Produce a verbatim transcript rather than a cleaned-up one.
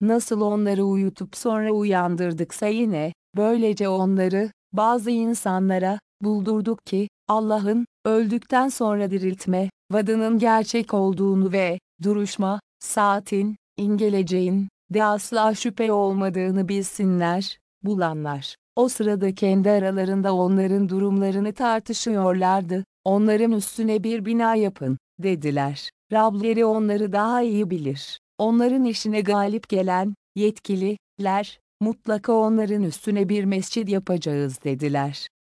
nasıl onları uyutup sonra uyandırdıksa yine, böylece onları, bazı insanlara, buldurduk ki, Allah'ın, öldükten sonra diriltme, vaadinin gerçek olduğunu ve, duruşma, saatin, ingeleceğin, de asla şüphe olmadığını bilsinler, bulanlar. O sırada kendi aralarında onların durumlarını tartışıyorlardı. Onların üstüne bir bina yapın, dediler. Rableri onları daha iyi bilir. Onların işine galip gelen, yetkililer, mutlaka onların üstüne bir mescid yapacağız dediler.